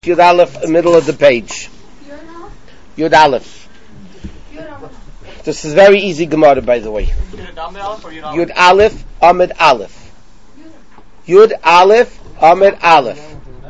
Yud Aleph, middle of the page. Yud Aleph. This is very easy Gemara, by the way. Yud Aleph, Amid Aleph. Yud Aleph, Amid Aleph.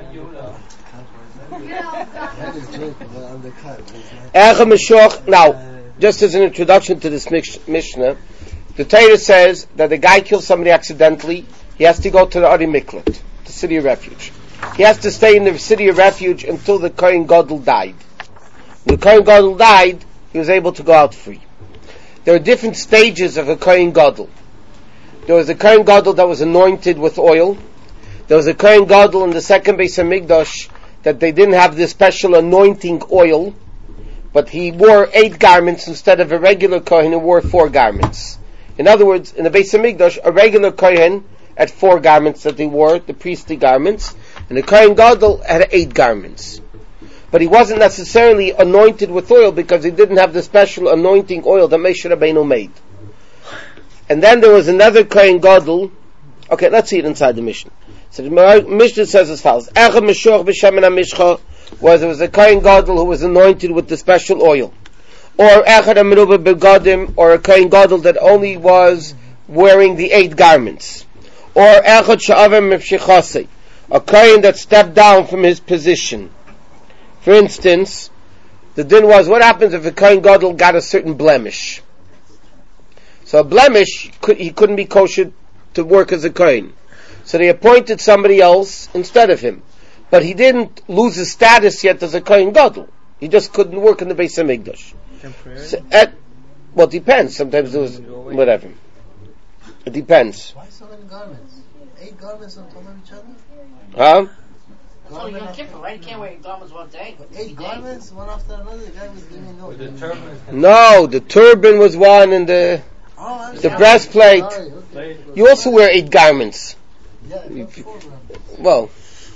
Now, just as an introduction to this Mishnah, the Torah says that the guy kills somebody accidentally, he has to go to the Ari Miklat, the city of refuge. He has to stay in the city of refuge until the Kohen Gadol died. When the Kohen Gadol died, he was able to go out free. There are different stages of a Kohen Gadol. There was a Kohen Gadol that was anointed with oil. There was a Kohen Gadol in the second Beis HaMikdash that they didn't have this special anointing oil, but he wore 8 garments instead of a regular Kohen who wore 4 garments. In other words, in the Beis HaMikdash, a regular Kohen had 4 garments that he wore, the priestly garments, and the Kohen Gadol had 8 garments. But he wasn't necessarily anointed with oil because he didn't have the special anointing oil that Moshe Rabbeinu made. And then there was another Kohen Gadol. Okay, let's see it inside the Mishnah. So the Mishnah says as follows: Echad Meshuach b'Shemen HaMishcha, was there was a Kohen Gadol who was anointed with the special oil, or Echad HaMeruba Begadim, or a Kohen Gadol that only was wearing the 8 garments, or Echad She'avim Mepshichasei, a Kohen that stepped down from his position. For instance, the din was, what happens if a Kohen Gadol got a certain blemish? So a blemish, he couldn't be kosher to work as a Kohen. So they appointed somebody else instead of him. But he didn't lose his status yet as a Kohen Gadol. He just couldn't work in the Beis HaMikdash. So, well, it depends. Sometimes there was, whatever. It depends. Why so many garments? 8 garments on top of each other? Huh? So Yom Kippur, right? You can't wear garments one day. 8 garments, one after another. The guy was giving no. No, the turban was one, and the breastplate. Okay. You also wear 8 garments. Yeah, well.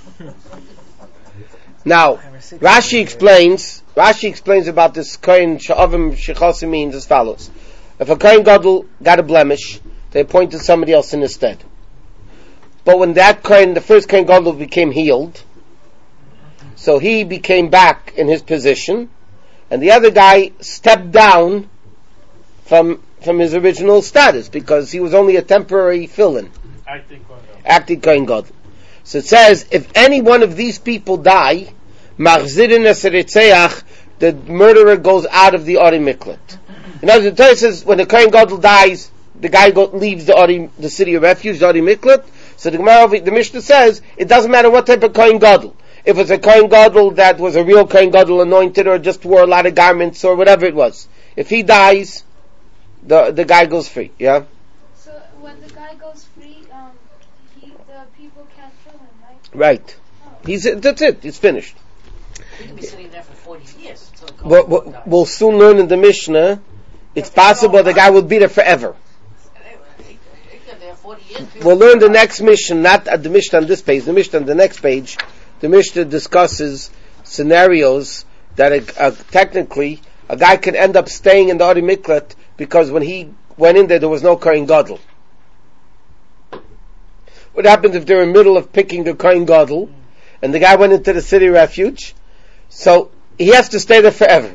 Now, Rashi explains about this Kohen She'avim Shechasi means as follows: if a Kohen Gadol got a blemish, they appointed somebody else in his stead. But when that Kohen, the first Kohen Gadol, became healed, so he became back in his position, and the other guy stepped down from his original status because he was only a temporary fill-in. Acting Kohen Gadol. So it says, if any one of these people die, Machzirin Eseretzeach, the murderer goes out of the Ari Miklat. In other words, the Torah says, when the Kohen Gadol dies, the guy leaves the city of refuge, the Ari Miklat. So the Mishnah says, it doesn't matter what type of Kohen Gadol. If it's a Kohen Gadol that was a real Kohen Gadol anointed or just wore a lot of garments or whatever it was, if he dies, the guy goes free, yeah? So when the guy goes free, the people can't kill him, right? Right. That's it. It's finished. He could be sitting there for 40 years. We'll soon learn in the Mishnah, it's possible the guy will be there forever. We'll learn the next Mishnah, not at the Mishnah on this page, the Mishnah on the next page. The Mishnah discusses scenarios that technically a guy can end up staying in the Ari Miklat because when he went in there was no Kohen Gadol. What happens if they're in the middle of picking the Kohen Gadol and the guy went into the city refuge? So he has to stay there forever.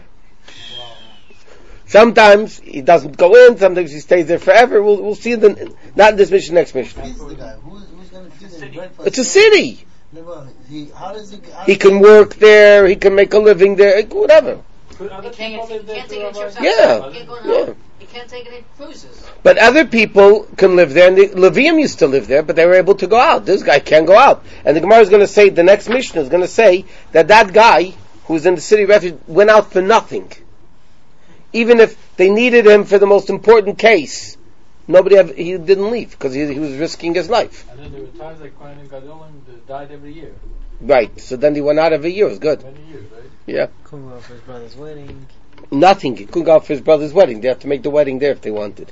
Sometimes he doesn't go in, sometimes he stays there forever. We'll see not in this mission, next mission. Who's the guy? Who's going to feed him breakfast? It's a city. How does he can work there, he can make a living there, whatever. He can't take any trips outside. Yeah. He can't take any cruises. But other people can live there, and the Levium used to live there, but they were able to go out. This guy can't go out. And the Gemara is going to say, the next Mishnah is going to say, that guy who's in the city refuge went out for nothing. Even if they needed him for the most important case, he didn't leave, because he was risking his life. And then there were times like Kohen and Gadolim died every year. Right, so then he went out every year, it was good. Many years, right? Yeah. Couldn't go for his brother's wedding. Nothing, he couldn't go out for his brother's wedding. They had to make the wedding there if they wanted.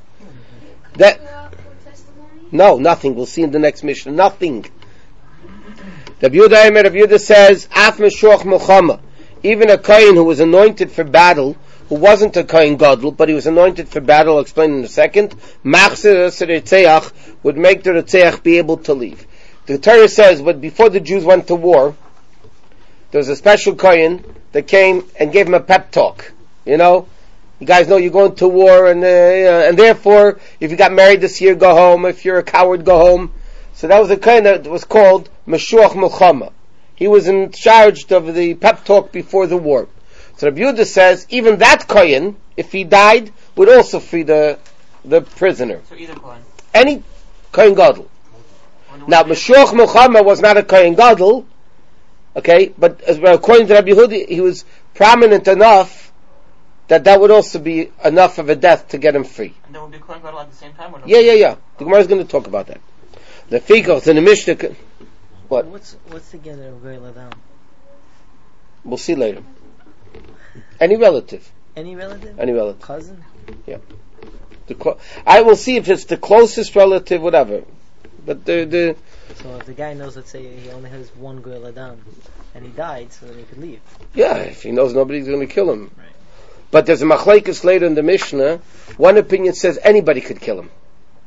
No, nothing, we'll see in the next mission. Nothing. Rabbi Yehuda says, Af Meshuach Milchama, even a Kohen who was anointed for battle, who wasn't a Kohen Gadol, but he was anointed for battle, I'll explain in a second, Machzir Eseretzeach would make the Retzeach be able to leave. The Torah says, but before the Jews went to war, there was a special kohen that came and gave him a pep talk. You know, you guys know you're going to war, and therefore, if you got married this year, go home. If you're a coward, go home. So that was a kohen that was called Meshuach Milchama. He was in charge of the pep talk before the war. So Rabbi Yehuda says, even that kohen, if he died, would also free the prisoner. So either kohen. Any kohen gadol. Now, Meshuach Milchama was not a kohen gadol, okay, but according to Rabbi Yehuda, he was prominent enough that would also be enough of a death to get him free. And there would be kohen gadol at the same time? Or no? Yeah. The Gemara is going to talk about that. The Fikos in the Mishnah. What? What's together of Goy Ladam? We'll see later. Any relative. Any relative? Any relative. Cousin? Yeah. I will see if it's the closest relative, whatever. But the So if the guy knows, let's say he only has one Goy Ladam, and he died, so then he could leave. yeah, if he knows nobody's going to kill him. Right. But there's a machlekes later in the Mishnah. One opinion says anybody could kill him.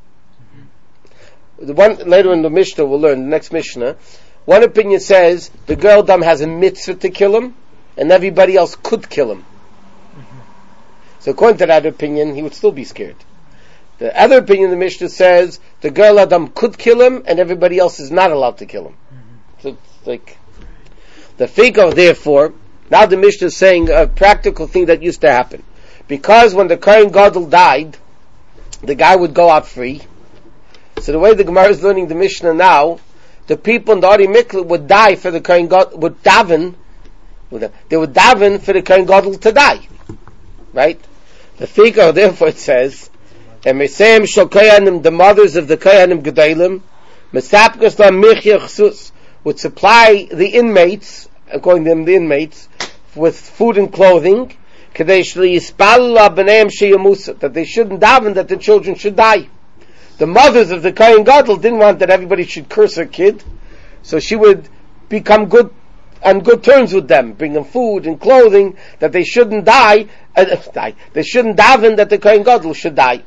The one later in the Mishnah we'll learn, the next Mishnah. One opinion says the girl dam has a mitzvah to kill him, and everybody else could kill him. So according to that opinion, he would still be scared. The other opinion, the Mishnah says the girl Adam could kill him, and everybody else is not allowed to kill him. So it's like the Fikah. Therefore, now the Mishnah is saying a practical thing that used to happen, because when the Kohen Gadol died, the guy would go out free. So the way the Gemara is learning the Mishnah now, the people in the Ari Miklat would die for the Kohen Gadol, would daven for the Kohen Gadol to die. Right? The Fikah, therefore, it says, Emeseim shel Kohanim, the mothers of the Kohanim Gedalim, Mesapkas la Michya Chsus, would supply the inmates, according to them, the inmates, with food and clothing, Kadesh liyispal la b'neim sheyamusa, that they shouldn't daven that the children should die. The mothers of the Kohen Gadol didn't want that everybody should curse her kid, so she would become on good terms with them, bring them food and clothing, that they shouldn't die. They shouldn't daven that the Kohen Gadol should die.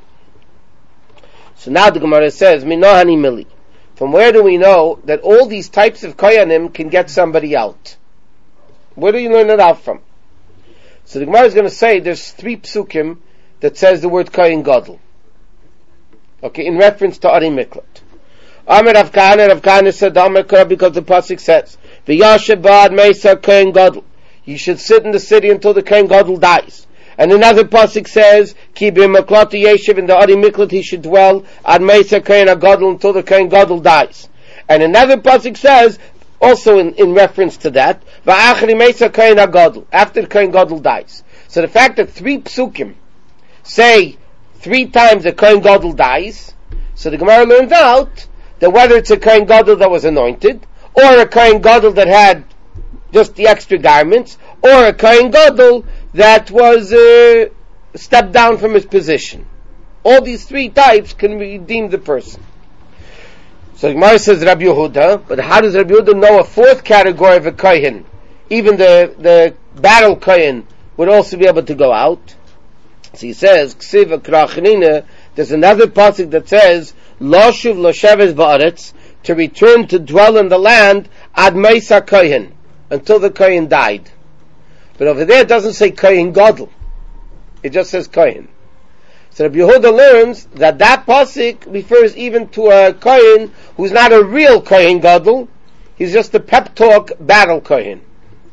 So now the Gemara says, Minohani Mili. From where do we know that all these types of Kohanim can get somebody out? Where do you learn it out from? So the Gemara is going to say there's 3 psukim that says the word Kohen Gadol. Okay, in reference to Ari Miklat. Amir Rav Kahana said, Amir Kara, because the pasuk says, V'yashav ba'ad meisa Kohen Gadol. You should sit in the city until the Kohen Gadol dies. And another pasuk says, Ki b'maklot yeshiv, in the Ari Miklat he should dwell ad meisa Kohen Gadol until the Kohen Gadol dies. And another pasuk says, also in reference to that, V'achri meisa Kohen Gadol, after the Kohen Gadol dies. So the fact that 3 psukim say 3 times the Kohen Gadol dies, so the Gemara learns out that whether it's a Kohen Gadol that was anointed, or a Kohen Gadol that had just the extra garments, or a Kohen Gadol that was stepped down from his position. All these 3 types can redeem the person. So the Gemara says Rabbi Yehuda, but how does Rabbi Yehuda know a 4th category of a Kohen? Even the battle Kohen would also be able to go out. So he says, Ksiva Krachanina, there's another pasuk that says, Loshuv Losheves Ba'aretz, to return to dwell in the land, Ad Meisa Kohen, until the Kohen died. But over there it doesn't say Kohen Gadol. It just says Kohen. So Rabbi Yehuda learns that pasuk refers even to a Kohen who's not a real Kohen Gadol, he's just a pep talk battle Kohen.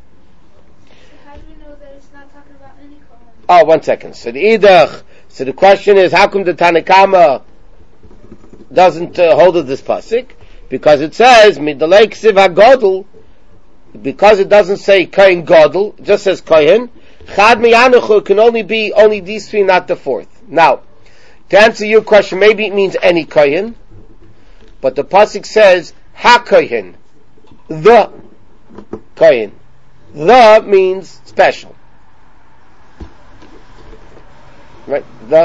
Oh, 1 second. So the question is, how come the Tanakama doesn't hold of this pasuk? Because it says Midalei Ksiv HaGadol, because it doesn't say Kohen Gadol, it just says Kohen. Chad Miyanuchu can only be these 3, not the 4th. Now, to answer your question, maybe it means any Kohen, but the pasuk says HaKohen, the Kohen. The means special. Right?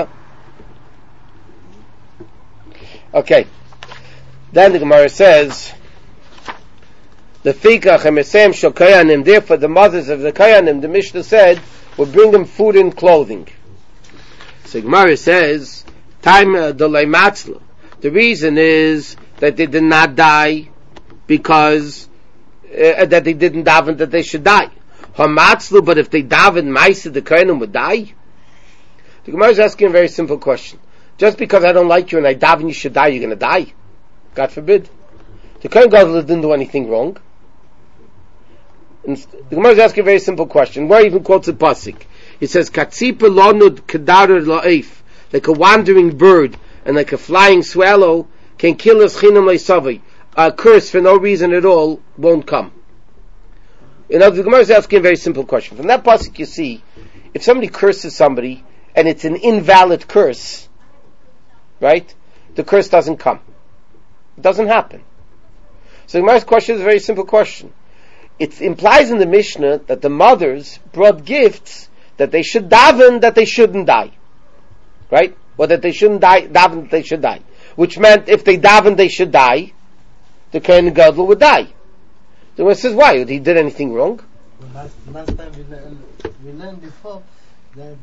Okay. Then the Gemara says, the Fikach Emesem Shel Kohanim, therefore the mothers of the Kohanim, the Mishnah said, will bring them food and clothing. So Gemara says, Time Delay Matzla. The reason is that they did not die because that they didn't daven that they should die. Hamatzlu, but if they daven Maisa, the Kohanim would die? The Gemara is asking a very simple question. Just because I don't like you and I daven you should die, you're going to die? God forbid. The Kohen Gadol didn't do anything wrong. And the Gemara is asking a very simple question. Where even quotes a pasuk. It says, Katzipa lonud kedarer la'ef, like a wandering bird and like a flying swallow can kill us chinam le'savi. A curse for no reason at all won't come. You know, the Gemara is asking a very simple question. From that pasuk you see, if somebody curses somebody and it's an invalid curse, right? The curse doesn't come. It doesn't happen. So the Gemara's question is a very simple question. It implies in the Mishnah that the mothers brought gifts that they should daven that they shouldn't die. Right? Or that they shouldn't die, daven that they should die. Which meant if they daven they should die, the Kohen Gadol would die. The Gemara says, why? He did anything wrong? Last time we learned before that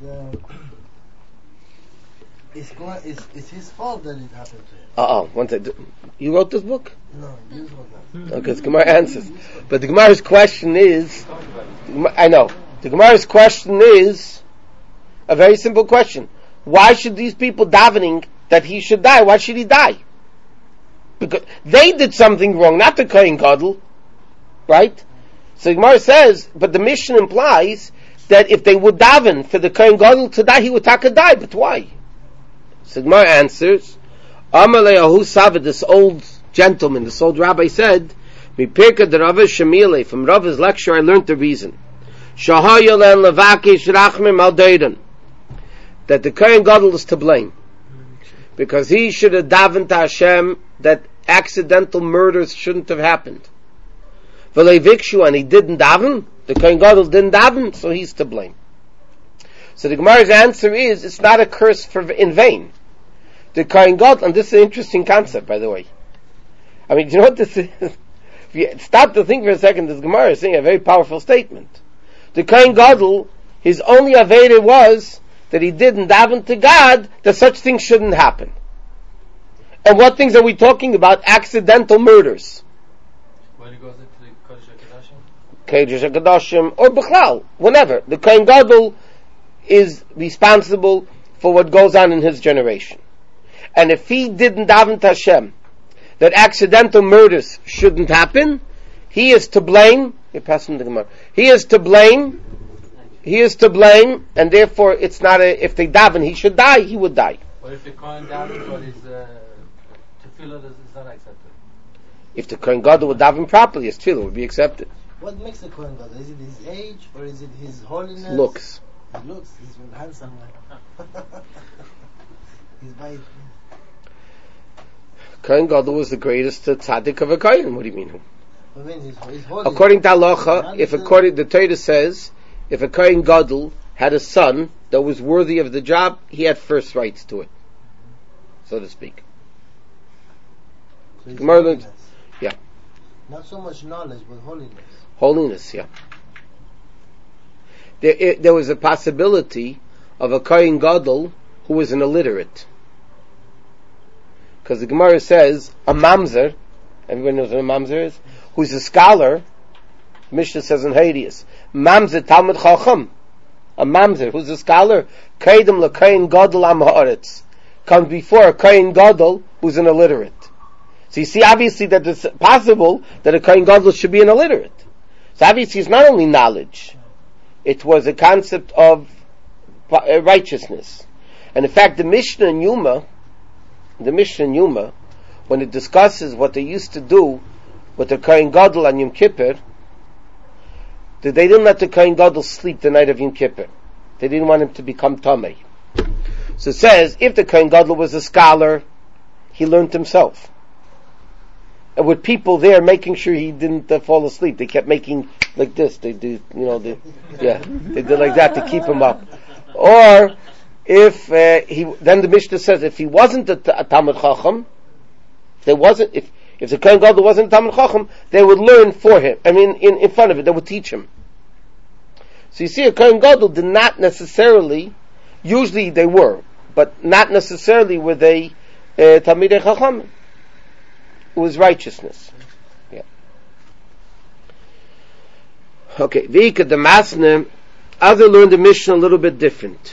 it's his fault that it happened to him. One second. You wrote this book? No, you wrote that. Okay, the Gemara answers. But the Gemara's question is, I know, the Gemara's question is a very simple question. Why should these people davening that he should die, why should he die? Because they did something wrong, not the Kohen Gadol. Right? So the Gemara says, but the Mishnah implies that if they would daven for the Kohen Gadol to die, he would take die. But why? So the Gemara answers, Amalei Ahu Savid, this old gentleman, this old rabbi said, Mipirka de Rava Shemile, from Rava's lecture I learned the reason. Shahayolen Levakish Rachmim Aldeidan, that the Kohen Gadol is to blame. Because he should have davened to Hashem that accidental murders shouldn't have happened. V'leivikshu, and he didn't daven, the Kohen Gadol didn't daven, so he's to blame. So the Gemara's answer is, it's not a curse in vain. The Kohen Gadol, and this is an interesting concept, by the way. I mean, do you know what this is? If you stop to think for a second, this Gemara is saying a very powerful statement. The Kohen Gadol, his only aveda was that he didn't daven to God, that such things shouldn't happen. And what things are we talking about? Accidental murders. When he goes into the Kodesh Kodesh HaKodashim? HaKodashim, or Bechlal, whenever. The Kohen Gadol is responsible for what goes on in his generation. And if he didn't daven to Hashem that accidental murders shouldn't happen, he is to blame. You're passing the Gemara. He is to blame, and therefore it's not if they daven, he should die, he would die. But if the Kohen davens, but his tefillah is not accepted. If the Kohen Gadol would daven properly, his tefillah would be accepted. What makes the Kohen Gadol? Is it his age or is it his holiness? Looks. He looks. He's handsome. He's by. Kohen Gadol was the greatest tzaddik of a Kohen. What do you mean? I mean, he's holy. According to halacha, the Torah says, if a Kohen Gadol had a son that was worthy of the job, he had first rights to it, so to speak. So Holiness. Yeah. Not so much knowledge, but holiness. Holiness, yeah. There was a possibility of a Kohen Gadol who was an illiterate. Because the Gemara says, a mamzer, everyone knows what a mamzer is, who's a scholar, Mishnah says in Hadius, mamzer Talmud Chacham, a mamzer who's a scholar, kaidem l'kohen gadol am haaretz, comes before a Kohen Gadol who's an illiterate. So you see obviously that it's possible that a Kohen Gadol should be an illiterate. So obviously it's not only knowledge, it was a concept of righteousness. And in fact the Mishnah in Yuma, when it discusses what they used to do with the Kohen Gadol on Yom Kippur, that they didn't let the Kohen Gadol sleep the night of Yom Kippur. They didn't want him to become Tamei. So it says, if the Kohen Gadol was a scholar, he learned himself. And with people there making sure he didn't fall asleep, they kept making like this. They did, they did like that to keep him up. Or, if then the Mishnah says, if he wasn't a Talmud Chacham, if the Kohen Gadol wasn't a Talmud Chacham, they would learn for him. I mean, in front of it, they would teach him. So you see, a Kohen Gadol did not necessarily, usually they were, but not necessarily were they Talmidei Chacham. It was righteousness. Yeah. Okay, Vika the Masne, other learned the Mishnah a little bit different.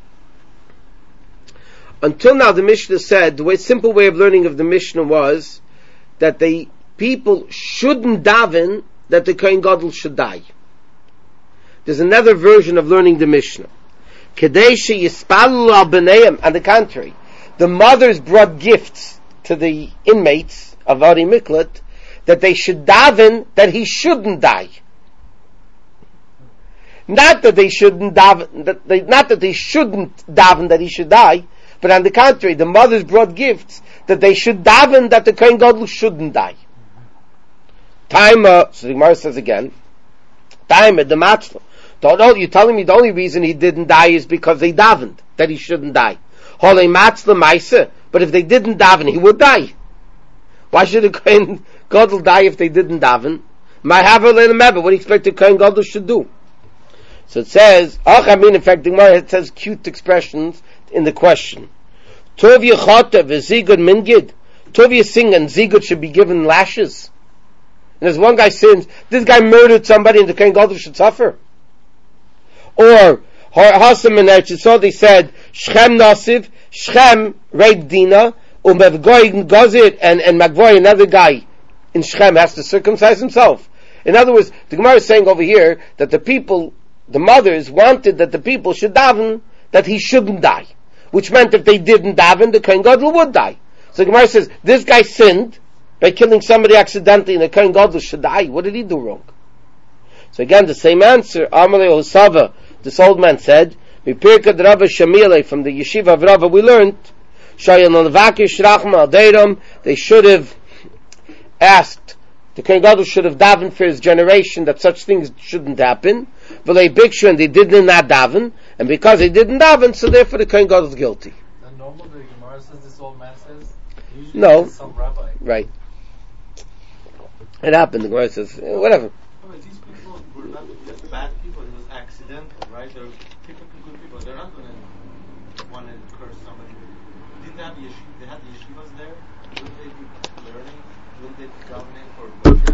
Until now, the Mishnah said, the simple way of learning of the Mishnah was that the people shouldn't daven that the Kohen Gadol should die. There's another version of learning the Mishnah. Kadesha Yispalu al B'neiim, on the contrary, the mothers brought gifts to the inmates of Ari Miklat that they should daven that he shouldn't die. Not that they shouldn't daven, not that they shouldn't daven that he should die, but on the contrary, the mothers brought gifts that they should daven that the Kohen Gadol shouldn't die. So the Gemara says again, the matzlah. You're telling me the only reason he didn't die is because they davened that he shouldn't die. Hole matzlah ma'aseh, but if they didn't daven, he would die. Why should the Kohen Gadol die if they didn't daven? What do you expect the Kohen Gadol should do? So it says, in fact, the Gemara it says cute expressions in the question. Tov yechata v'zigud mingid. Tov yising and zigud should be given lashes. And as one guy sins, this guy murdered somebody and the Kohen Gadol should suffer. Or Hasam and Eretz they said Shechem Nasiv, Shechem raped Dina, Mevgoy Gazir and Magvoy, another guy in Shechem has to circumcise himself. In other words, the Gemara is saying over here that the people, the mothers wanted that the people should daven that he shouldn't die, which meant if they didn't daven, the Kohen Gadol would die. So the Gemara says this guy sinned by killing somebody accidentally, and the Kohen Gadol should die. What did he do wrong? So again, the same answer. Amalei Hosava, this old man said, Mipirka Rava Shamile, from the yeshiva of Rava, we learned, they should have asked, the Kohen Gadol should have davened for his generation that such things shouldn't happen. V'lei bikshu, and they did not daven, and because they didn't daven, so therefore the Kohen Gadol is guilty. And normally the Gemara says this old man says. Usually No. Some rabbi. Right. It happened. The Gemara says whatever. No, these people were not just bad people. It was accidental, right? They're typically good people. They're not going to want to curse somebody. Didn't they have they had the yeshivas there? Wouldn't they be learning? Wouldn't they be governing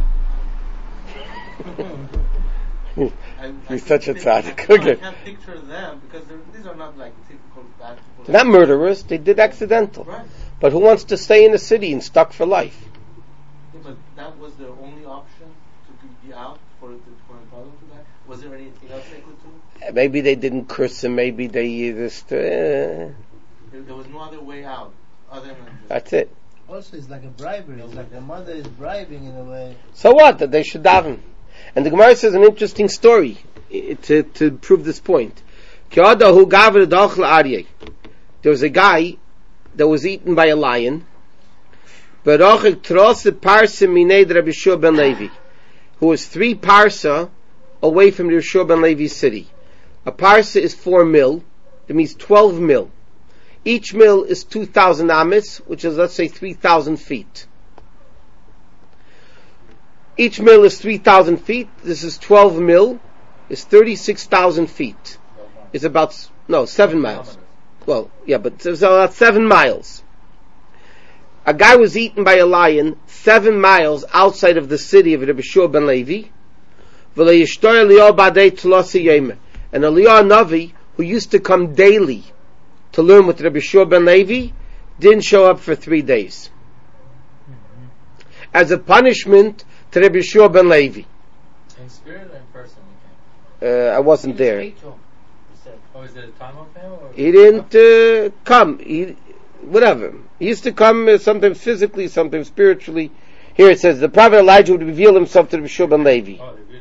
for? You're such a tzaddik. I Okay. can't picture them because these are not like typical bad people. They're not murderers. They did accidental. Right. But who wants to stay in the city and stuck for life? Yeah, but that was their only option to be out for a problem to that. Was there anything else they could do? Maybe they didn't curse him. Maybe they just. There was no other way out other than just. That's it. Also, it's like a bribery. It's like the mother is bribing in a way. So what? That they should daven. And the Gemara says an interesting story to prove this point. There was a guy that was eaten by a lion, who was 3 parsa away from the Yeshua ben Levi's city. A parsa is 4 mil, that means 12 mil. Each mil is 2,000 amis, which is, let's say, 3,000 feet. Each mil is 3,000 feet. This is 12 mil. It's 36,000 feet. It's about 7 miles. Well, yeah, but it's about 7 miles. A guy was eaten by a lion 7 miles outside of the city of Rabbi Shua ben Levi. And Eliyahu Navi, who used to come daily to learn with Rabbi Shua ben Levi, didn't show up for 3 days. As a punishment to Rabbi Shua ben Levi. In spirit or in person? I wasn't there. Oh, is it a time of him? Or He didn't come. Whatever. He used to come sometimes physically, sometimes spiritually. Here it says, the prophet Elijah would reveal himself to Rabbi Shua ben Levi. Oh, they really?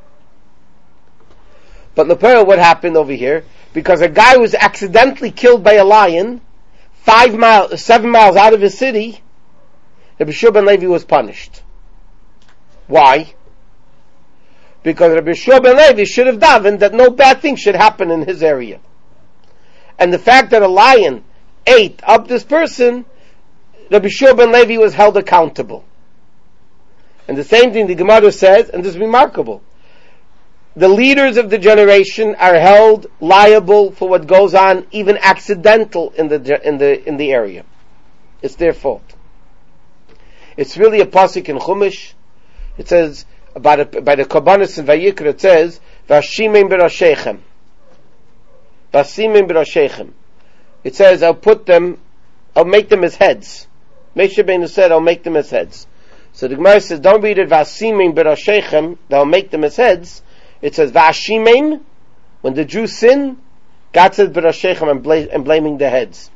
But Lepera, what happened over here? Because a guy was accidentally killed by a lion 7 miles out of his city, Rabbi Shua ben Levi was punished. Why? Because Rabbi Shua ben Levi should have davened that no bad thing should happen in his area. And the fact that a lion ate up this person, Rabbi Shua ben Levi was held accountable. And the same thing the Gemara says, and this is remarkable. The leaders of the generation are held liable for what goes on, even accidental in the area. It's their fault. It's really a pasuk in Chumash. It says, by the Kabbanis in Vayikra, it says, Vashimim b'rashechem. Vasimim b'rashechem. It says, I'll make them as heads. Moshe Rabbeinu said, I'll make them as heads. So the Gemara says, don't read it, Vasimim b'rashechem, they'll make them as heads. It says, Vashimim, when the Jews sin, God says b'rashechem, and blaming the heads.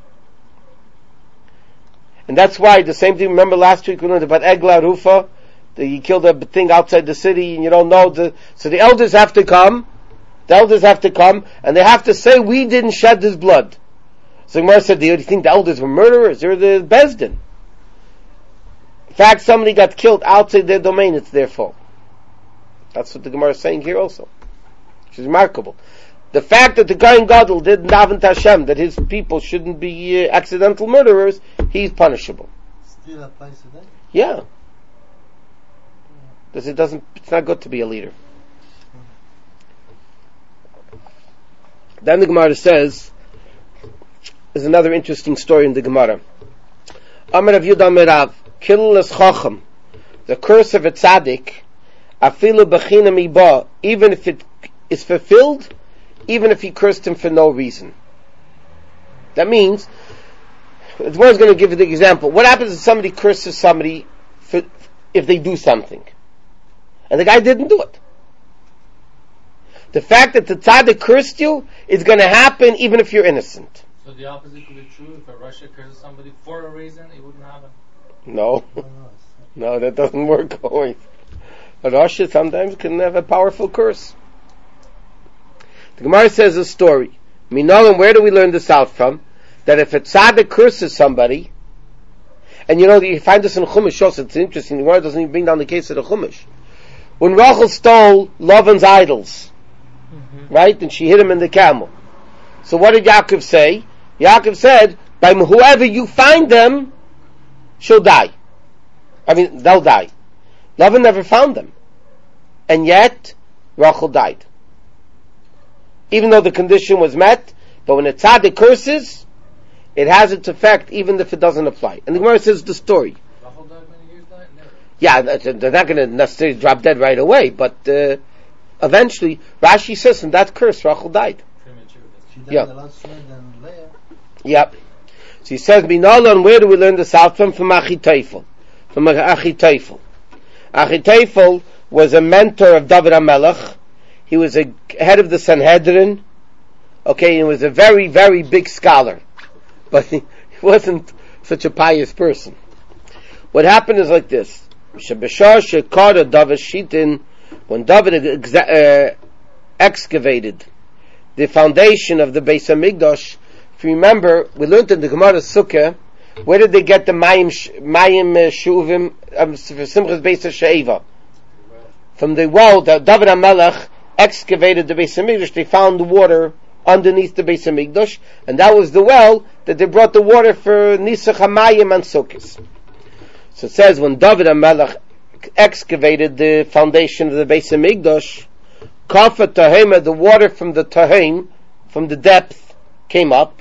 And that's why the same thing, remember last week we learned about Egla Rufa, you killed a thing outside the city and you don't know so the elders have to come, and they have to say, we didn't shed his blood. So Gemara said, do you think the elders were murderers? They're the Bezdin. In fact, somebody got killed outside their domain, it's their fault. That's what the Gemara is saying here also. Which is remarkable. The fact that the Kohen Gadol didn't daven to Hashem, that his people shouldn't be accidental murderers, he's punishable. Still applies to that? Yeah. Because it's not good to be a leader. Then the Gemara says, there's another interesting story in the Gemara. Amar Rav Yudah Merav, Killas Chacham, the curse of a tzaddik, afilu b'china miba, even if it is fulfilled, even if he cursed him for no reason. That means, the Gemara is going to give you the example. What happens if somebody curses somebody if they do something? And the guy didn't do it. The fact that the tzaddik cursed you is going to happen even if you're innocent. So the opposite could be true. If a Russia curses somebody for a reason, it wouldn't happen. No. No, that doesn't work always. A Russia sometimes can have a powerful curse. The Gemara says a story. Minolim, where do we learn this out from? That if a tzaddik curses somebody, and you find this in Chumash also, it's interesting, the Gemara doesn't even bring down the case of the Chumash. When Rachel stole Lavan's idols, right, and she hit him in the camel. So what did Yaakov say? Yaakov said, by whoever you find them, she'll die. They'll die. Lavan never found them. And yet, Rachel died. Even though the condition was met, but when a tzaddik curses, it has its effect even if it doesn't apply. And the Gemara says the story. Rachel died many years later? Never. Yeah, they're not going to necessarily drop dead right away, but eventually, Rashi says, in that curse, Rachel died. She died a lot sooner than Leah. Yep. So he says, Binalan, where do we learn this out from? From Achitophel. From Achitophel. Achitophel was a mentor of David HaMelech. He was a head of the Sanhedrin. Okay, he was a very, very big scholar. But he wasn't such a pious person. What happened is like this. When David excavated the foundation of the Beis HaMikdash, if you remember, we learned in the Gemara Sukkah, where did they get the Mayim Shuvim for Simchas Beis HaShe'eva? From the well that David HaMelech excavated the Beis HaMikdash, they found the water underneath the Beis HaMikdash, and that was the well that they brought the water for Nisach HaMayim and Sukkos. So it says, when David HaMelech excavated the foundation of the Beis HaMikdash, Kafa Tahema, the water from the Tahem, from the depth, came up.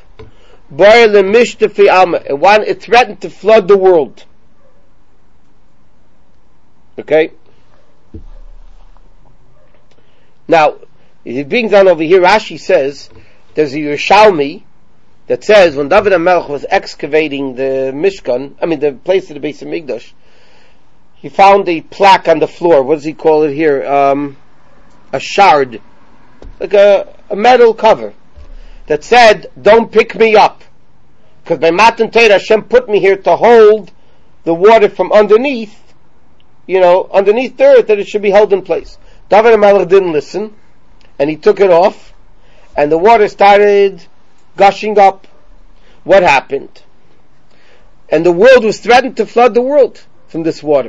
It threatened to flood the world. Okay? Now, it brings down over here, Rashi says, there's a Yerushalmi that says, when David HaMelech was excavating the Mishkan, the place of the Beis HaMikdash, he found a plaque on the floor. What does he call it here? A shard. Like a metal cover. That said, don't pick me up. Because by Matan Torah, Hashem put me here to hold the water from underneath, underneath the earth, that it should be held in place. David HaMelech didn't listen, and he took it off, and the water started gushing up. What happened? And the world was threatened to flood the world from this water.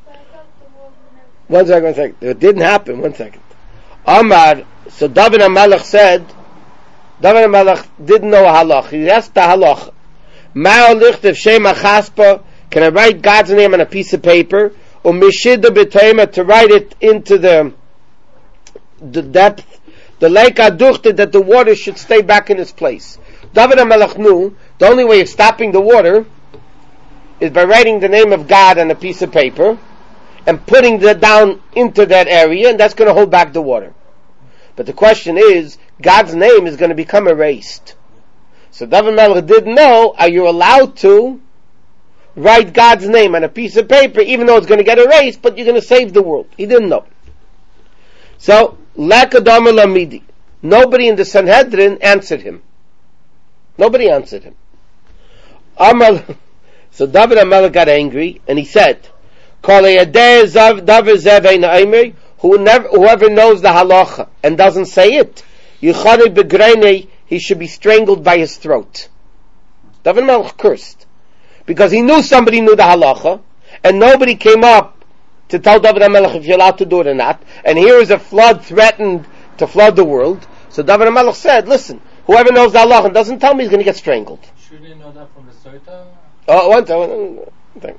One second. It didn't happen. 1 second. Amar, so David HaMelech said, David HaMelech didn't know halach. He asked the halach, Ma'olicht Shema Chaspa, can I write God's name on a piece of paper? Or Mishida B'Tayma, to write it into the depth, the lake aduchte, that the water should stay back in its place. David HaMelech knew the only way of stopping the water is by writing the name of God on a piece of paper. and putting that down into that area, and that's going to hold back the water. But the question is, God's name is going to become erased. So David Melech didn't know, are you allowed to write God's name on a piece of paper, even though it's going to get erased, but you're going to save the world? He didn't know. So, Lakadama Lamidi. Nobody in the Sanhedrin answered him. Nobody answered him. So David HaMelech got angry, and he said, whoever knows the halacha and doesn't say it, he should be strangled by his throat. David HaMelech cursed, because he knew somebody knew the halacha, and nobody came up to tell David HaMelech if you're allowed to do it or not, and here is a flood threatened to flood the world. So David HaMelech said, listen, whoever knows the halacha and doesn't tell me is going to get strangled. Shouldn't you know that from the Sota? Oh, one thing.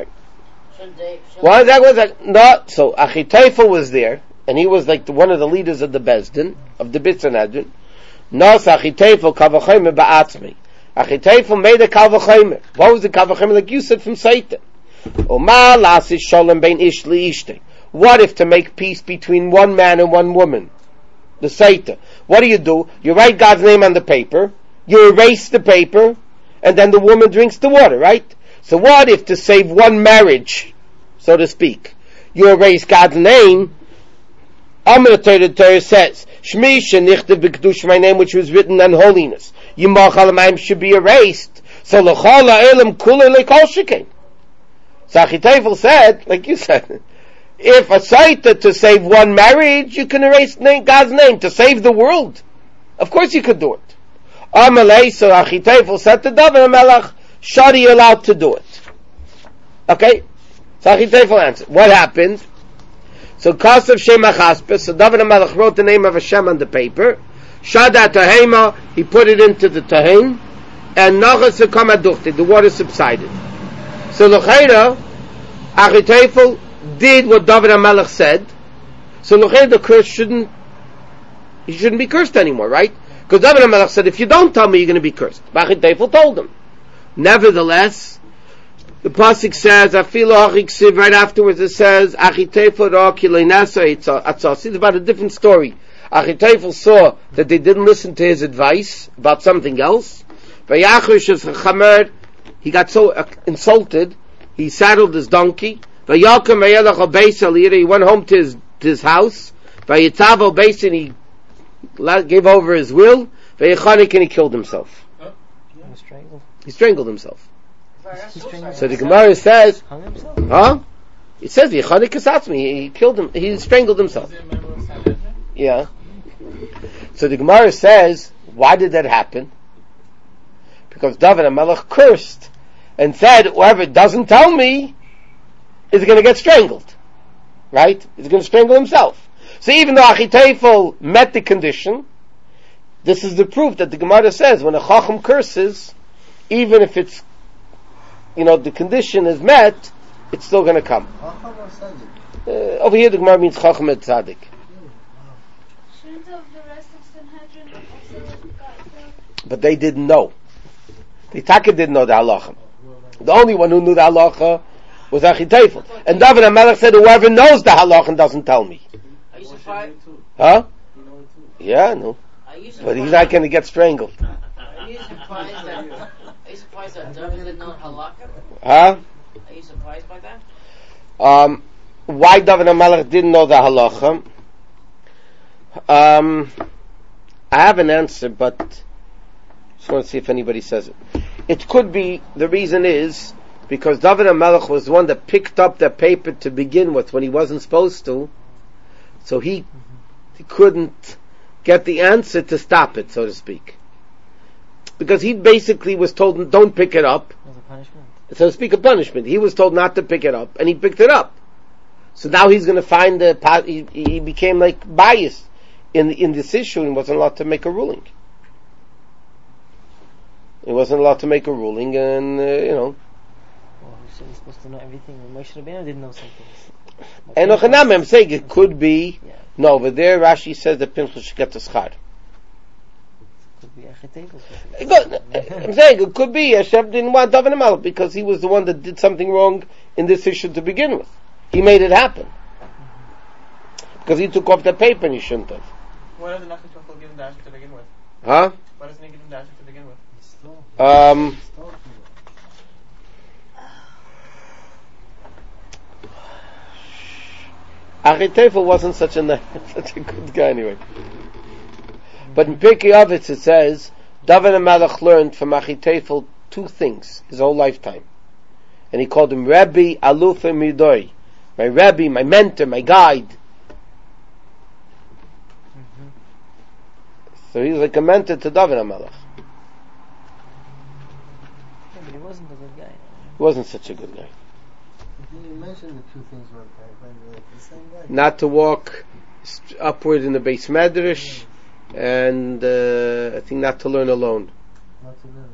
One second. No, so Achitofel was there, and he was like one of the leaders of the Bezdin, of the Beit Sanhedrin. No, Achitofel kavachomer ba'atzmi. Achitofel made a kavachomer. What was the kavachomer? Like you said from Satan. Oma lasis shalom bein ish liishte. What if to make peace between one man and one woman? The Satan. What do? You write God's name on the paper, you erase the paper, and then the woman drinks the water, right? So what if to save one marriage, so to speak, you erase God's name? Amr Torah says, Shmi shenichtav b'kedush, my name which was written on holiness. Yimach alamayim should be erased. So l'chol ha'elam kulei le'kol shekain. So Achitofel said, like you said, if a saita to save one marriage, you can erase God's name to save the world. Of course you could do it. Amalei, so Achitofel said to David HaMelech, Shadi allowed to do it. Okay? So Achitofel answered. What happened? So Kasav Shem HaChaspes, so David HaMelech wrote the name of Hashem on the paper. Shada Tahema, he put it into the Tahin, and Nachas V'Kamaduchte, the water subsided. So L'chaira, Achitofel did what David HaMelech said. So L'chaira, the curse shouldn't be cursed anymore, right? Because David HaMelech said, if you don't tell me, you're going to be cursed. But Achitofel told him. Nevertheless, the pasuk says, right afterwards it says, it's about a different story. Achitofel saw that they didn't listen to his advice about something else. He got so insulted, he saddled his donkey. He went home to his house. And he gave over his will. And he killed himself. He strangled himself. So the Gemara says, it says, he killed him, he strangled himself. Yeah. So the Gemara says, why did that happen? Because David HaMelech cursed and said, whoever doesn't tell me is going to get strangled. Right? He's going to strangle himself. So even though Achitofel met the condition, this is the proof that the Gemara says, when a Chacham curses, even if it's, the condition is met, it's still going to come. Chacham or Tzaddik? Over here the Gemara means Chacham and Tzaddik. Shouldn't the rest of Sanhedrin also got killed? But they didn't know. The Taka didn't know the halacha. The only one who knew the halacha was Achitofel. And David HaMelech said, whoever knows the halacha and doesn't tell me. Are you surprised? Huh? Yeah, no. But he's not going to get strangled. Are you surprised that David didn't know halakha? Huh? Are you surprised by that? Why David HaMelech didn't know the halacha? I have an answer, but just want to see if anybody says it. It could be, the reason is, because David HaMelech was the one that picked up the paper to begin with when he wasn't supposed to, so he couldn't get the answer to stop it, so to speak. Because he basically was told, don't pick it up. As a punishment. So to speak, a punishment. He was told not to pick it up, and he picked it up. So now he's going to find he became like biased in this issue and wasn't allowed to make a ruling. He wasn't allowed to make a ruling, and Well, he's supposed to know everything. Moshe Rabbeinu didn't know something. And I'm saying it could be. Yeah. No, over there Rashi says that Pinchas should get the schar. Could be Achitofel. I'm saying it could be Hashem didn't want David HaMelech because he was the one that did something wrong in this issue to begin with. He made it happen. Because he took off the paper and he shouldn't have. Why doesn't Achitofel give him the ashik to begin with? Huh? Why doesn't he give him the ashik to begin with? Achitofel wasn't such a good guy anyway. But in Pirkei Avos it says, David HaMelech learned from Achitofel 2 things his whole lifetime. And he called him Rabbi Aluf Midori. My Rabbi, my mentor, my guide. So he was like a mentor to David HaMelech. Yeah, but he wasn't a good guy. He wasn't such a good guy. You mentioned the 2 things were like the same guy. Not to walk upward in the base medrash, and I think not to learn alone. Not to learn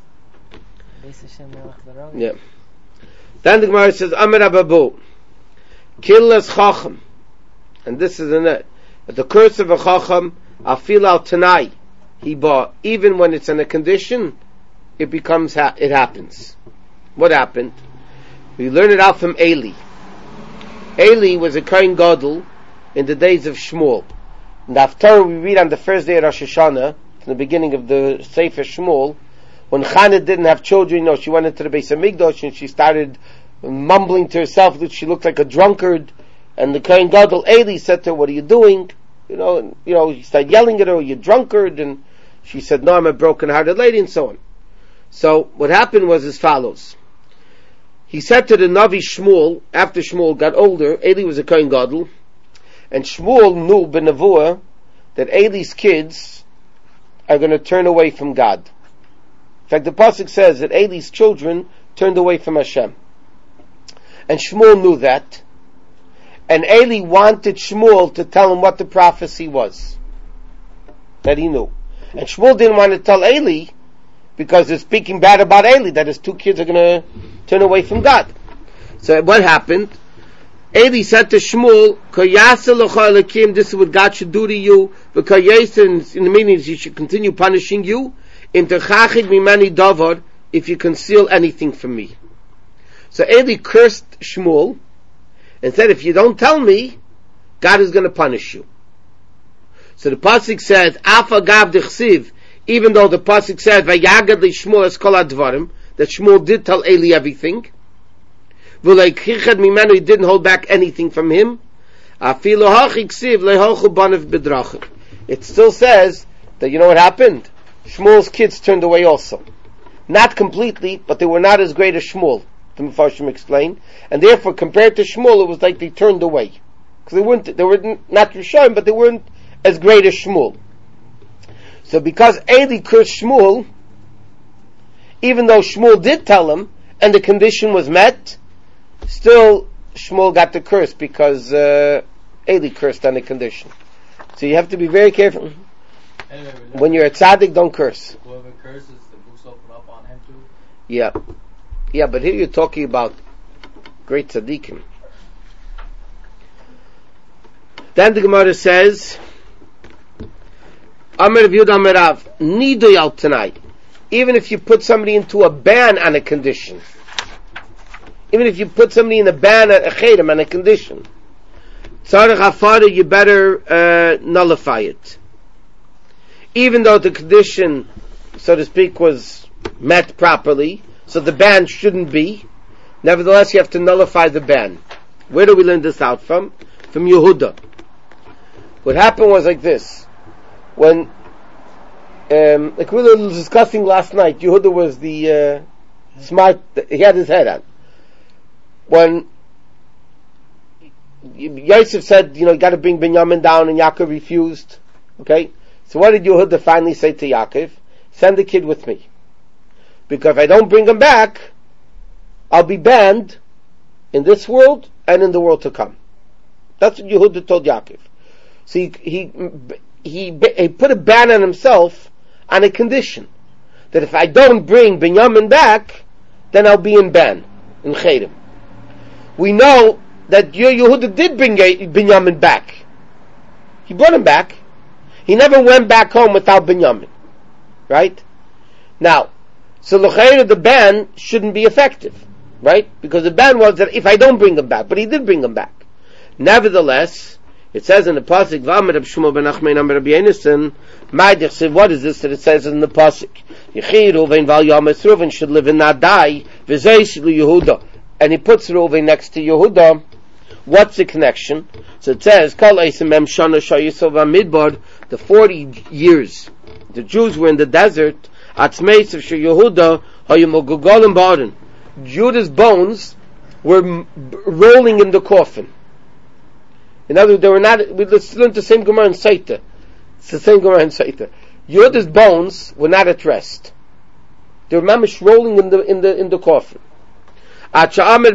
like this. Yeah. Then the Gemara says, Amar Ababu, Killas Chacham, and this is the curse of a Chacham, Afil al Tanai, he bought, even when it's in a condition, it happens. What happened? We learn it out from Eli. Eli was a Kohen Gadol in the days of Shmuel. In the Haftarah we read on the first day of Rosh Hashanah, in the beginning of the Sefer Shmuel, when Chana didn't have children, she went into the Beis Hamikdash and she started mumbling to herself that she looked like a drunkard. And the Kohen Gadol Eli said to her, "What are you doing?" He started yelling at her, "You drunkard!" And she said, "No, I'm a broken-hearted lady," and so on. So what happened was as follows. He said to the Navi Shmuel, after Shmuel got older, Eli was a Kohen Gadol, and Shmuel knew b'nevuah that Eli's kids are going to turn away from God. In fact, the pasuk says that Eli's children turned away from Hashem. And Shmuel knew that. And Eli wanted Shmuel to tell him what the prophecy was. That he knew. And Shmuel didn't want to tell Eli because they're speaking bad about Eli, that his 2 kids are going to turn away from God. So what happened? Eli said to Shmuel, this is what God should do to you. In the meaning, He should continue punishing you. If you conceal anything from me. So Eli cursed Shmuel and said, if you don't tell me, God is going to punish you. So the pasuk says, Afa gav dechsiv, even though the pasuk says, Vayagad li Shmuel es kol advarim, that Shmuel did tell Eli everything. V'lei chichad mimenu, he didn't hold back anything from him. Afilu hachi ksiv lehochu banav bedrachim. It still says that, you know what happened? Shmuel's kids turned away also. Not completely, but they were not as great as Shmuel, the Mefarshim explained. And therefore, compared to Shmuel, it was like they turned away. Because they were not Rishayim, but they weren't as great as Shmuel. So because Eli cursed Shmuel, even though Shmuel did tell him, and the condition was met, still Shmuel got the curse because Eli cursed on the condition. So you have to be very careful. Anyway, When you're a tzaddik, don't curse. Whoever curses, the books open up on him too. Yeah, but here you're talking about great tzaddikim. Then the Gemara says, Amar Rav Yehuda Amar Rav, Nidoy al Tanai. Even if you put somebody into a ban on a condition, even if you put somebody in a ban on a chedem on a condition, tzarech hafara, you better nullify it. Even though the condition, so to speak, was met properly, so the ban shouldn't be, nevertheless you have to nullify the ban. Where do we learn this out from? From Yehuda. What happened was like this. When, like we were discussing last night, Yehuda was the smart, he had his head on. When Yosef said, you got to bring Binyamin down, and Yaakov refused, okay? So what did Yehuda finally say to Yaakov? Send the kid with me. Because if I don't bring him back, I'll be banned in this world and in the world to come. That's what Yehuda told Yaakov. So he put a ban on himself on a condition. That if I don't bring Binyamin back, then I'll be in ban, in Chedem. We know that Yehuda did bring Binyamin back. He brought him back. He never went back home without Binyamin. Right? Now, so l'chayra, the ban shouldn't be effective. Right? Because the ban was that if I don't bring him back, but he did bring him back. Nevertheless, it says in the pasuk, "V'amar Reb Shmuel ben Nachman Amar Rabbi Yonasan," what is this that it says in the pasuk? Yechi Reuven val Yames Reuven should live and not die. V'zeis Yehuda, and he puts Reuven next to Yehuda. What's the connection? So it says, "Kol Eisem Mem Shana Shayisov Midbar." The 40 years the Jews were in the desert. Atzmeis of Yehuda Hayumogogolim Baden. Judah's bones were rolling in the coffin. In other words, they were not. Let's learn the same Gemara in Saita. It's the same Gemara in Saita. Judah's bones were not at rest. They were mamish rolling in the coffin. Until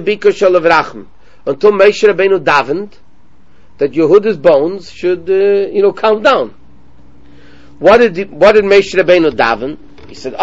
Moshe Rabbeinu davened that Yehuda's bones should, calm down. What did Moshe Rabbeinu daven? He said,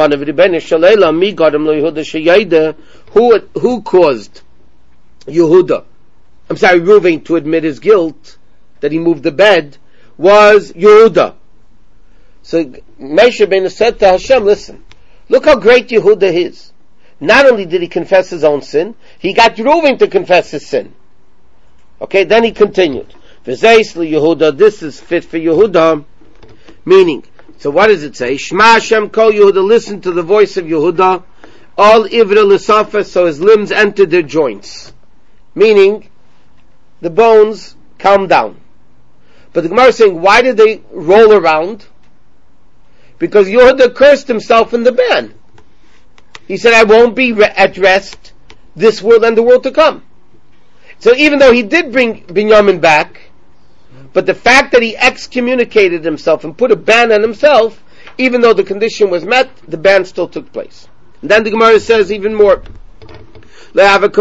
who caused Yehuda, Reuven, to admit his guilt, that he moved the bed, was Yehuda. So Moshe Rabbeinu said to Hashem, listen, look how great Yehuda is. Not only did he confess his own sin, he got Reuven to confess his sin. Okay, then he continued. V'zeis Yehuda, this is fit for Yehuda. Meaning, so what does it say? Shema Hashem kol Yehuda, listen to the voice of Yehuda. All ivra l'safa, so his limbs entered their joints. Meaning, the bones calm down. But the Gemara is saying, why did they roll around? Because Yehuda cursed himself in the ban. He said, I won't be at rest this world and the world to come. So even though he did bring Binyamin back, but the fact that he excommunicated himself and put a ban on himself, even though the condition was met, the ban still took place. And then the Gemara says even more. They didn't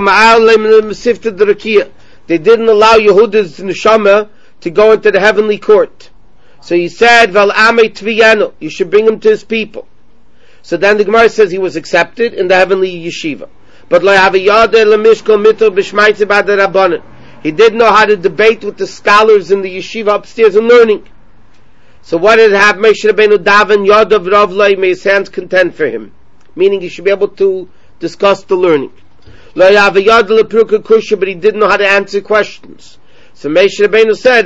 allow Yehuda's neshama to go into the heavenly court. So he said, you should bring him to his people. So then the Gemara says he was accepted in the heavenly yeshiva. But he didn't know how to debate with the scholars in the yeshiva upstairs and learning. So what did it have? Moshe Rabbeinu daven yadav ravlai, may his hands contend for him. Meaning he should be able to discuss the learning. But he didn't know how to answer questions. So Moshe Rabbeinu said,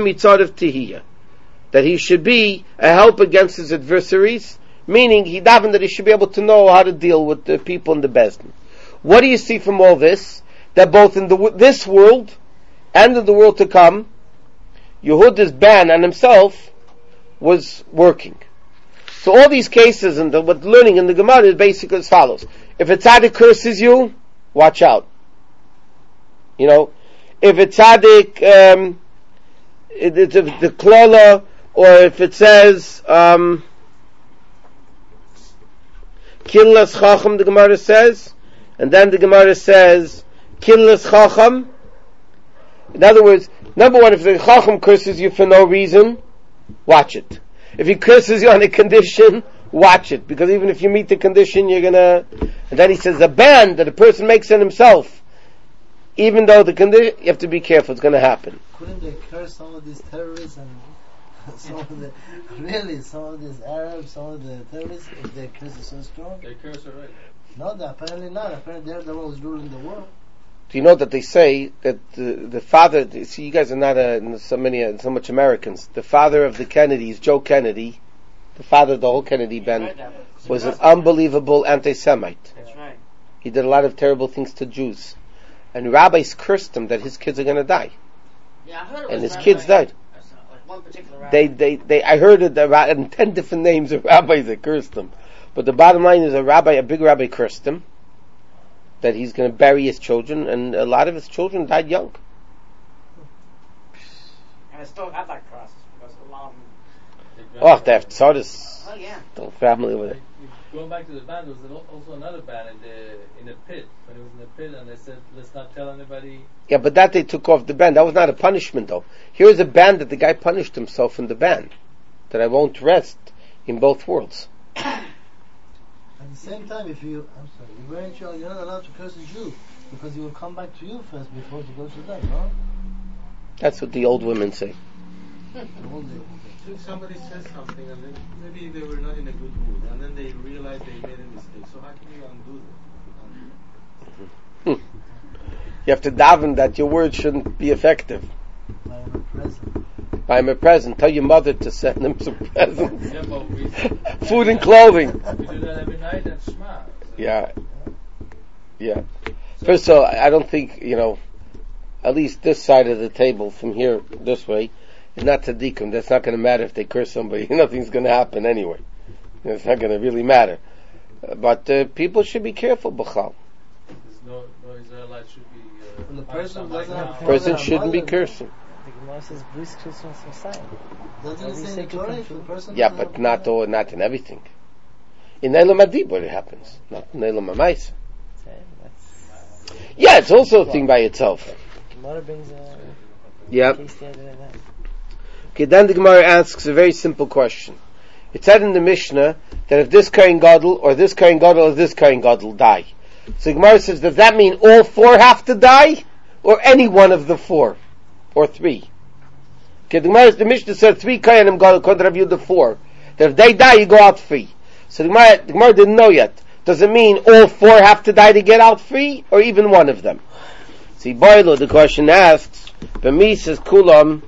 that he should be a help against his adversaries. Meaning he davened that he should be able to know how to deal with the people in the Bezdin. What do you see from all this? That both in this world and in the world to come, Yehuda's ban on himself was working. So all these cases and what learning in the Gemara is basically as follows. If a tzaddik curses you, watch out. If a tzaddik, the klola, or if it says, Killas Chacham, the Gemara says, and then the Gemara says, Killas Chacham. In other words, number one, if the Chacham curses you for no reason, watch it. If he curses you on a condition, watch it. Because even if you meet the condition, you're gonna... And then he says, a ban that a person makes on himself, even though the condition, you have to be careful, it's gonna happen. Couldn't they curse some of these terrorists and some of these Arabs, some of the terrorists, if their curse is so strong? They curse already. No, apparently not. Apparently they're the ones ruling the world. Do you know that they say that the father, see, you guys are not so much Americans. The father of the Kennedys, Joe Kennedy, the father of the whole Kennedy band, was an unbelievable anti-Semite. That's right. He did a lot of terrible things to Jews. And rabbis cursed him that his kids are going to die. Yeah, I heard it. And his kids died. Like one particular rabbi. I heard it, in 10 different names of rabbis that cursed him. But the bottom line is a big rabbi cursed him, that he's going to bury his children, and a lot of his children died young. And I still got that cross, because a lot of them... They have tzadis. Oh, yeah. The family with it. Going back to the ban, there was also another ban in the pit. When he was in the pit and they said, let's not tell anybody. Yeah, but that they took off the ban. That was not a punishment though. Here's a ban that the guy punished himself in the ban. That I won't rest in both worlds. At the same time, you're not allowed to curse a Jew, because he will come back to you first before he goes to them, no? That's what the old women say. If somebody says something and then maybe they were not in a good mood and then they realize they made a mistake, so how can you undo that? You have to daven that your word shouldn't be effective. I am a present. Buy him a present. Tell your mother to send him some presents. Yeah, but we Food and clothing. do that every night at Shema. Yeah. Yeah. First of all, I don't think, at least this side of the table from here, this way, is not tzaddikim. That's not going to matter if they curse somebody. Nothing's going to happen anyway. It's not going to really matter. But people should be careful, B'chal. No Israelite should be. Well, the punished person on doesn't like have now. Person Mother, shouldn't be mother. cursing. The Gemara says, "Bris Christmas Messiah." Doesn't it say in the Torah if the person Yeah, doesn't but have not in everything. In Elam Adibur it happens, not in Elam Amaisa. Yeah, it's also a thing by itself. Gemara brings a Yep. case the other day. Okay, then the Gemara asks a very simple question. It said in the Mishnah that if this Kohen Gadol, or this Kohen Gadol, or this Kohen Gadol die. So the Gemara says, does that mean all four have to die? Or any one of the four? Or three? Okay, the Mishnah said 3 Kohanim Gadol, according to Rav Yehuda 4. That if they die, you go out free. So the Gemara didn't know yet. Does it mean all 4 have to die to get out free? Or even one of them? See, Boilo, the question asks, B'mi says Kulam,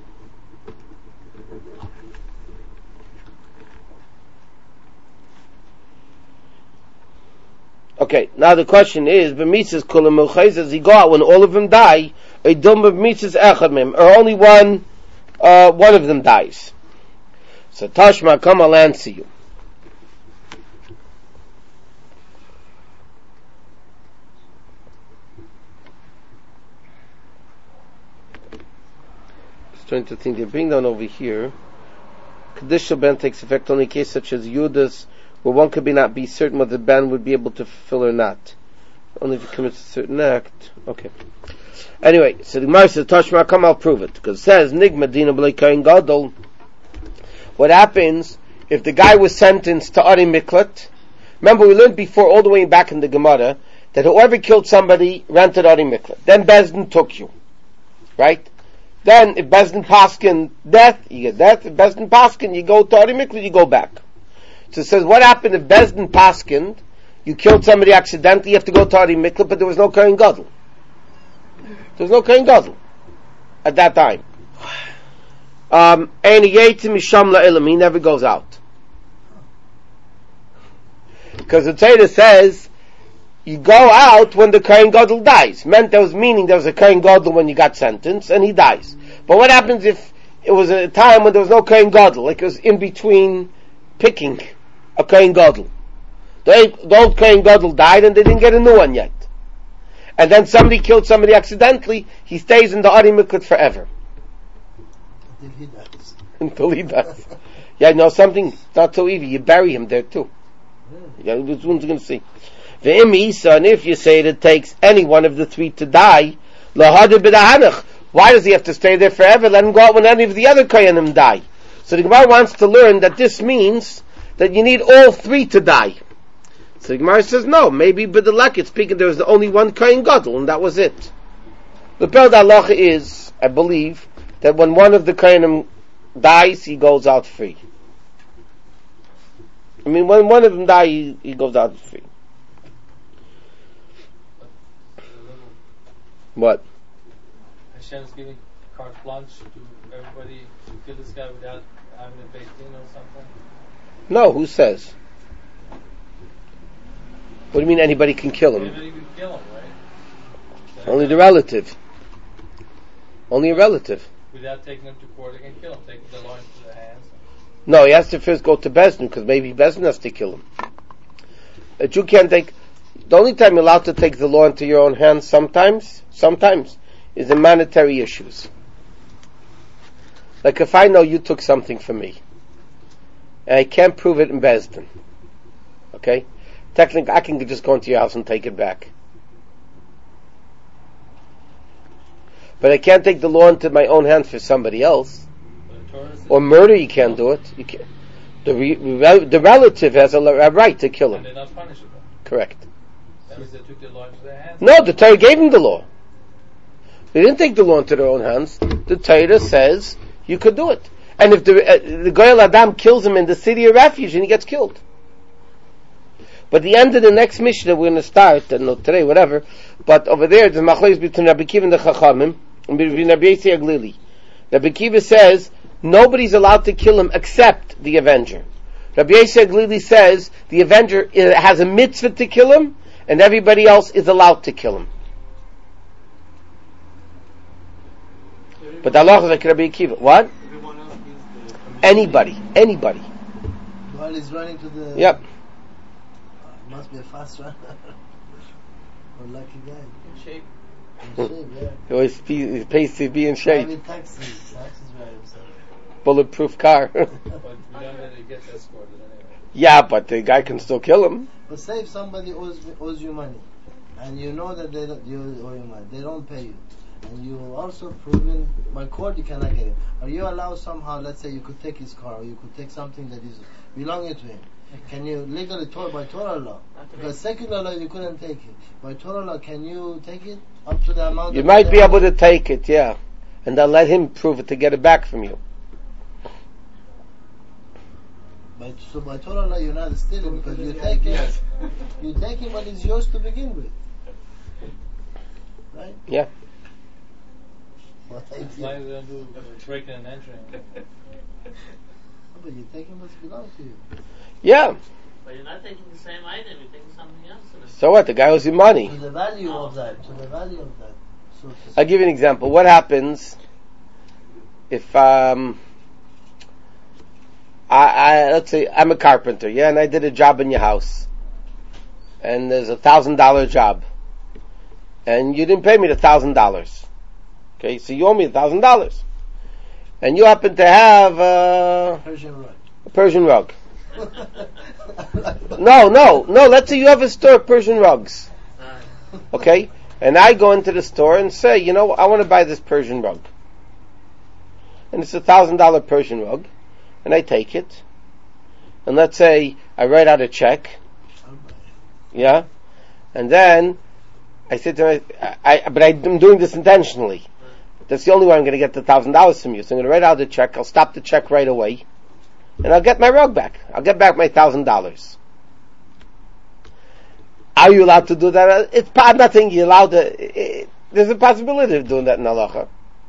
okay, now the question is, b'mitzvahs kulam milchayzes, he go out when all of them die, a dum b'mitzvahs echad mim, or only one of them dies. So Tashma, come, I'll answer you. Just trying to think, they bring down over here, Kaddish Ben takes effect only in case such as Yudas, where one could not be certain whether the ban would be able to fulfill or not. Only if he commits a certain act. Okay. Anyway, so the Gemara says, Tashma, come, I'll prove it. Because it says, Nigma Dina B'lei Kohen Gadol. What happens if the guy was sentenced to Ari Miklat? Remember, we learned before, all the way back in the Gemara, that whoever killed somebody ran to Ari Miklat. Then Bezdin took you. Right? Then, if Bezdin Paskin death, you get death. If Bezdin Paskin, you go to Ari Miklat, you go back. So it says, what happened if Bezdin Paskind, you killed somebody accidentally, you have to go to Ari Miklat, but there was no Kohen Gadol. There was no Kohen Gadol at that time. And he never goes out. Because the Torah says, you go out when the Kohen Gadol dies. Meant there was a Kohen Gadol when you got sentenced, and he dies. But what happens if it was a time when there was no Kohen Gadol, like it was in between picking a Kohen Gadol? The old Kohen Gadol died and they didn't get a new one yet. And then somebody killed somebody accidentally, he stays in the Ari Miklat forever. Until he dies. Until he dies. Yeah, no, something not so easy. You bury him there too. Yeah, this one's going to see. And if you say that it takes any one of the 3 to die, why does he have to stay there forever? Let him go out when any of the other Kohanim die. So the Gemara wants to learn that this means that you need all 3 to die. So the Gemara says, no, maybe b'delek, it's speaking there was only one Kohen Gadol, and that was it. The Pel Halacha is, I believe, that when one of the Kohanim dies, he goes out free. I mean, when one of them dies, he goes out free. What? Hashem's giving carte blanche to everybody to kill this guy without having a big thing or something? No, who says? What do you mean anybody can kill him? Anybody can kill him, right? Only the relative. Only a relative. Without taking him to court, they can kill him, taking the law into their hands. No, he has to first go to Bezdin, because maybe Bezdin has to kill him. A Jew can't take... The only time you're allowed to take the law into your own hands sometimes, is in monetary issues. Like if I know you took something from me, and I can't prove it in Bezdin, okay? Technically, I can just go into your house and take it back. But I can't take the law into my own hands for somebody else. Or murder, you can't do it. You can't. The relative has a right to kill him. And they're not punishable. Correct. That means they took the law into their hands. No, the Torah gave him the law. They didn't take the law into their own hands. The Torah says you could do it. And if the Goyal Adam kills him in the city of refuge, and he gets killed. But the end of the next Mishnah we're going to start, and not today, whatever, but over there, there's machlokes between Rabbi Kiva and the Chachamim, and between Rabbi Yossi Aglili. Rabbi Kiva says, nobody's allowed to kill him except the avenger. Rabbi Yossi Aglili says, the avenger has a mitzvah to kill him, and everybody else is allowed to kill him. But Allah is like Rabbi Kiva. What? Everyone else means Anybody. While he's running to the... Yep. Must be a fast runner. Or lucky guy. In shape. In shape, yeah. He always pays to be in shape. Private taxis drive himself. Bulletproof car. But we don't really get escorted anyway. Yeah, but the guy can still kill him. But say if somebody owes you money, and you know that you owe you money, they don't pay you, and you also proven by court you cannot get it. Are you allowed somehow? Let's say you could take his car, or you could take something that is belonging to him. Can you legally by Torah law? Because secular law you couldn't take it. By Torah law, can you take it up to the amount? You might be able to take it, yeah, and then let him prove it to get it back from you. So by Torah law, you're not stealing because you take it. You take it, but it's yours to begin with, right? Yeah. But As long as they don't do breaking and entering. but you take it, but it belongs to you. Yeah. But you're not taking the same item, you're taking something else. So what? The guy owes you money. To the value of that. To the value of that. So to I'll give you an example. What happens if let's say I'm a carpenter, yeah, and I did a job in your house, and there's $1,000 job, and you didn't pay me the $1,000. Okay, so you owe me $1,000, and you happen to have Persian rug. a Persian rug. No. Let's say you have a store of Persian rugs. Okay, and I go into the store and say, I want to buy this Persian rug, and it's $1,000 Persian rug. And I take it, and let's say I write out a check, yeah, and then I say to but I'm doing this intentionally. That's the only way I'm going to get the $1,000 from you. So I'm going to write out the check. I'll stop the check right away, and I'll get my rug back. I'll get back my $1,000. Are you allowed to do that? It's nothing. You're allowed to. There's a possibility of doing that in halacha.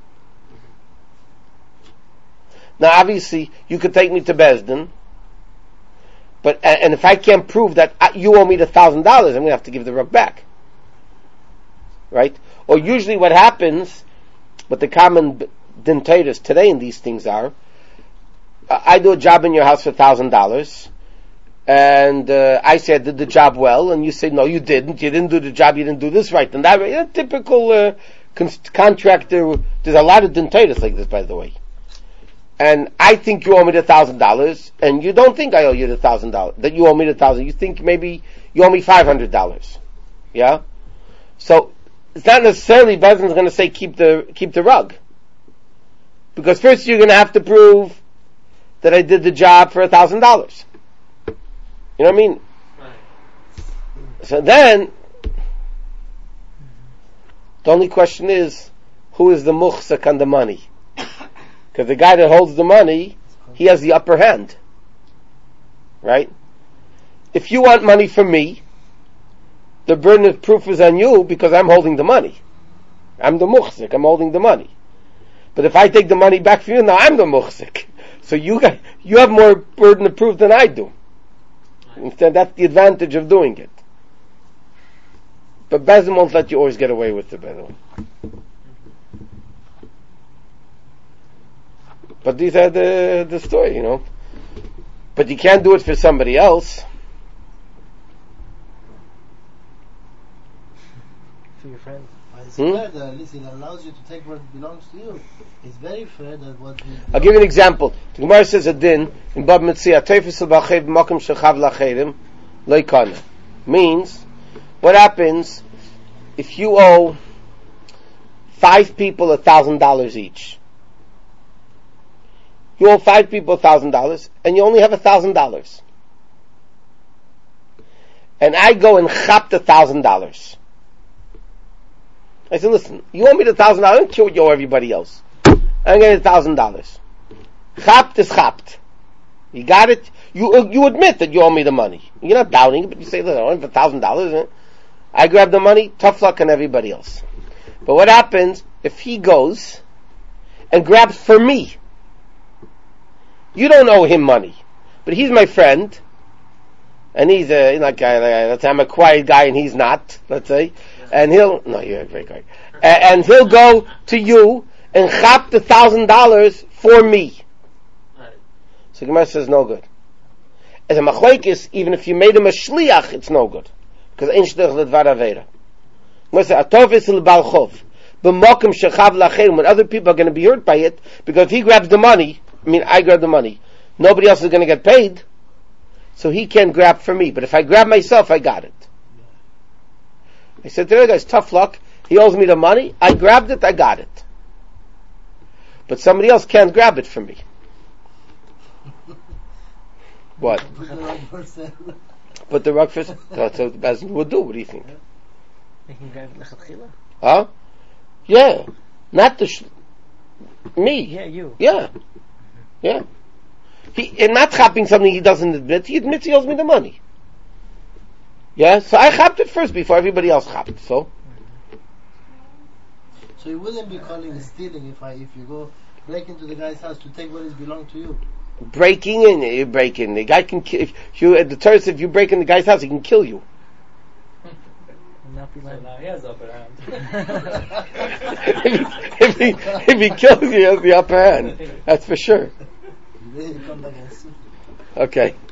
Now, obviously, you could take me to Beis Din, but and if I can't prove that you owe me the $1,000, I'm going to have to give the rug back, right? Or usually, what happens, what the common dentatus today in these things are, I do a job in your house for $1,000, and I say I did the job well, and you say no, you didn't. You didn't do the job. You didn't do this right, and that right. Typical contractor. There's a lot of dentatus like this, by the way. And I think you owe me the $1,000, and you don't think I owe you the $1,000, that you owe me the $1,000. You think maybe you owe me $500. Yeah? So, it's not necessarily Beis Din is going to say keep the rug. Because first you're going to have to prove that I did the job for $1,000. You know what I mean? Right. So then, the only question is, who is the muchzak on the money? Because the guy that holds the money, he has the upper hand. Right? If you want money from me, the burden of proof is on you because I'm holding the money. I'm the muchzik, I'm holding the money. But if I take the money back from you, now I'm the muchzik. So you have more burden of proof than I do. Instead, that's the advantage of doing it. But Beis Din won't let you always get away with it, by the way. But these are the story, But you can't do it for somebody else. For your friend. It's fair that at least it allows you to take what belongs to you. It's very fair that what you... I'll give you an example. The Gemara says a din in Bab Metzia, Teifus al-Bachei b'makom shechav l'acheirim lo yikana. Means, what happens if you owe 5 people $1,000 each? You owe 5 people $1,000, and you only have $1,000. And I go and chap the $1,000. I said, listen, you owe me the $1,000, I don't care what you owe everybody else. I'm going to get $1,000. Chapt is chapt. You got it? You admit that you owe me the money. You're not doubting it, but you say, look, I owe him $1,000. I grab the money, tough luck on everybody else. But what happens if he goes and grabs for me? You don't owe him money, but he's my friend, and he's let's say I'm a quiet guy and he's not, let's say, and you're a great guy, and he'll go to you and chop the $1,000 for me. Right. So Gemara says no good. As a machlokes, even if you made him a shliach, it's no good. Because ein shliach ledvar avera. Gemara says, atovis l'bal chov. B'mokim shechav la'cherim. When other people are going to be hurt by it, because if he grabs the money, I grab the money, nobody else is going to get paid, so he can't grab for me. But if I grab myself, I got it. I said to the other guys, tough luck. He owes me the money. I grabbed it, I got it. But somebody else can't grab it for me. What? Put the rug first. That's what the Bezdin would do. What do you think? He can grab it lechatchila? Huh? Yeah. Not me. Yeah, you. Yeah. Yeah. And not chopping something he doesn't admit. He admits he owes me the money. Yeah? So I chopped it first before everybody else chopped. So you wouldn't be calling it stealing if you go break into the guy's house to take what is belong to you. Breaking in, you break in. The guy can kill. If you break in the guy's house, he can kill you. So now he has upper hand. if he kills you, he has the upper hand. That's for sure. Then you come back and sue. Okay.